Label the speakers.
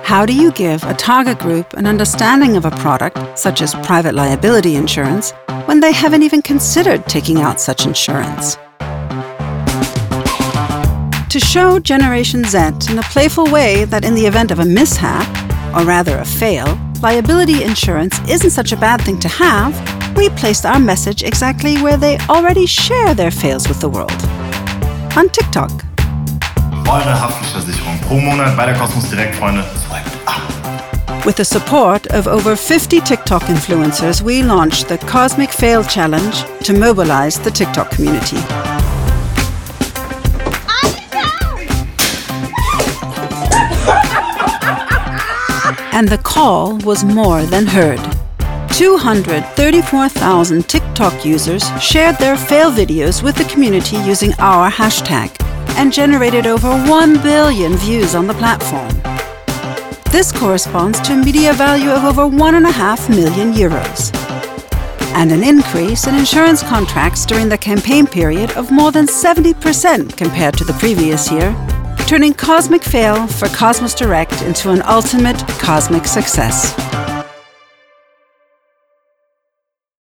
Speaker 1: How do you give a target group an understanding of a product, such as private liability insurance, when they haven't even considered taking out such insurance? To show Generation Z in a playful way that in the event of a mishap, or rather a fail, liability insurance isn't such a bad thing to have, we placed our message exactly where they already share their fails with the world. On TikTok.
Speaker 2: Eure Haftpflichtversicherung pro Monat bei der Cosmos Direct, Freunde. Swiped up.
Speaker 1: With the support of over 50 TikTok influencers, we launched the Cosmic Fail Challenge to mobilize the TikTok community. And the call was more than heard. 234,000 TikTok users shared their fail videos with the community using our hashtag and generated over 1 billion views on the platform. This corresponds to a media value of over €1.5 million. And an increase in insurance contracts during the campaign period of more than 70% compared to the previous year, turning Cosmic Fail for Cosmos Direct into an ultimate cosmic success.